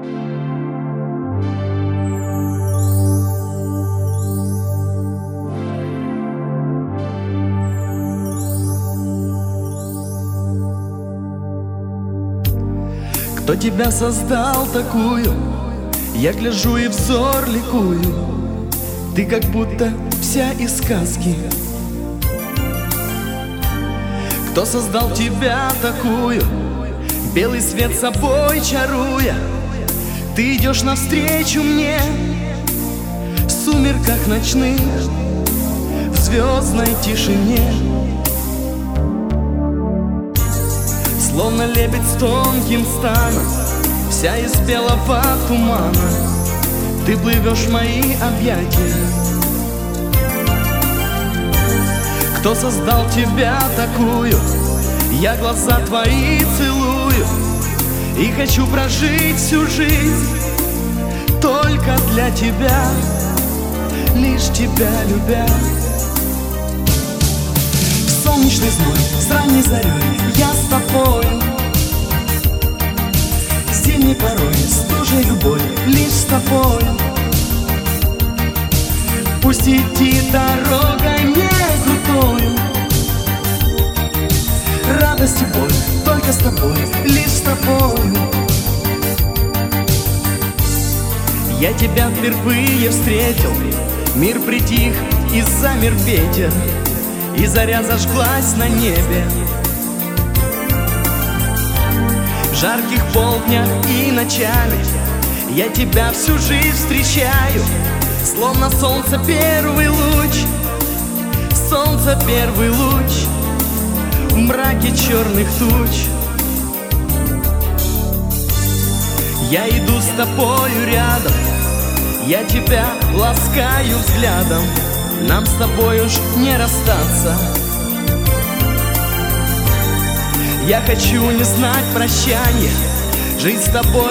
Кто тебя создал такую? Я гляжу и взор ликую. Ты как будто вся из сказки. Кто создал тебя такую? Белый свет собой чаруя. Ты идешь навстречу мне в сумерках ночных, в звездной тишине. Словно лебедь с тонким станом, вся из белого тумана, ты плывешь в мои объятия. Кто создал тебя такую? Я глаза твои целую и хочу прожить всю жизнь только для тебя, лишь тебя любя. В солнечный зной, с ранней зарей я с тобою, зимней порой, стужей любовь, лишь с тобою. Пусть идти дорогой не крутою, радость и боль только с тобой, лишь с тобою. Я тебя впервые встретил, мир притих и замер ветер, и заря зажглась на небе. В жарких полднях и ночами я тебя всю жизнь встречаю, словно солнце первый луч, солнце первый луч в мраке черных туч. Я иду с тобою рядом, я тебя ласкаю взглядом, нам с тобой уж не расстаться. Я хочу не знать прощания, жить с тобой